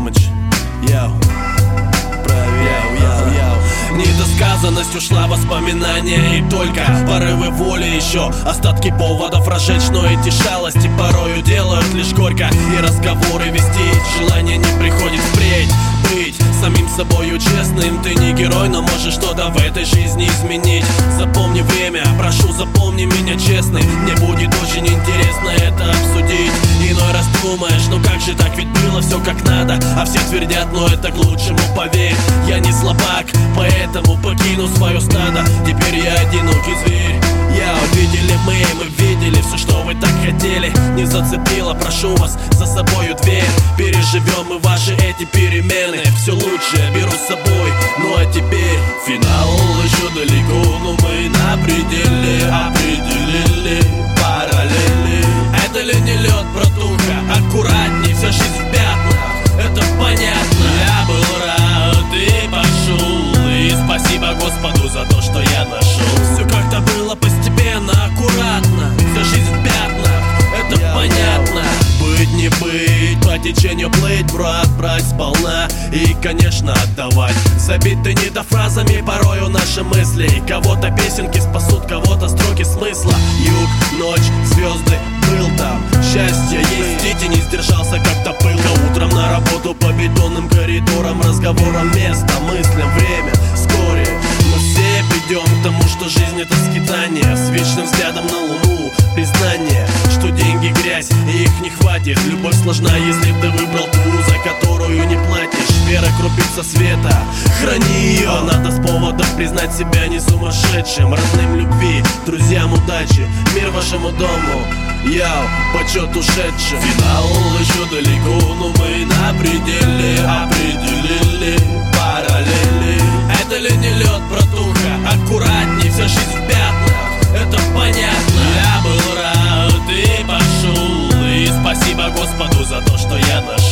much. Yo. Недосказанность ушла, воспоминания и только порывы воли, еще остатки поводов разжечь. Но эти шалости порою делают лишь горько, и разговоры вести желание не приходит впредь. Быть самим собою честным, ты не герой, но можешь что-то в этой жизни изменить. Запомни время, прошу, запомни меня честным. Мне будет очень интересно это обсудить. Иной раз думаешь, ну как же так, ведь было все как надо, а все твердят, но это к лучшему, поверь. Я не слабак, поэтому покину свое стадо. Теперь я одинокий зверь. Видели мы видели все, что вы так хотели. Не зацепило, прошу вас, за собою дверь. Переживем мы ваши эти перемены. Все лучшее беру с собой. Ну а теперь финал еще далеко, но мы на пределе определили параллели. Это ли не лед, братуха? Аккуратней, вся жизнь в пятнах. Это понятно. Я был рад, ты пошел, и спасибо Господу за то, что я нашел. Все как-то было постепенно, аккуратно. Вся жизнь в пятнах, это понятно. Быть не быть, по течению плыть, брат, брать сполна и, конечно, отдавать. Забиты не до фразами порою наши мысли. Кого-то песенки спасут, кого-то строки смысла. Юг, ночь, звезды, был там. Счастье есть, дети, не сдержался, как-то пылко. Утром на работу по бетонным коридорам, разговорам, место, мыслям, время. Вскоре мы все придем к тому, что жизнь это скитание, с вечным взглядом на луну. Признание, что деньги грязь, и их не хватит. Любовь сложна, если ты выбрал ту, за которую не платишь. Вера крупица света, храни ее. Надо с поводом признать себя не сумасшедшим. Родным любви, друзьям удачи, мир вашему дому. Почет ушедшим. Финал еще далеко, но мы на пределе определили параллели. Это ли не лед, братуха? Аккуратней, вся жизнь в пятнах. Это понятно. Я был рад, ты пошел, и спасибо Господу за то, что я нашел.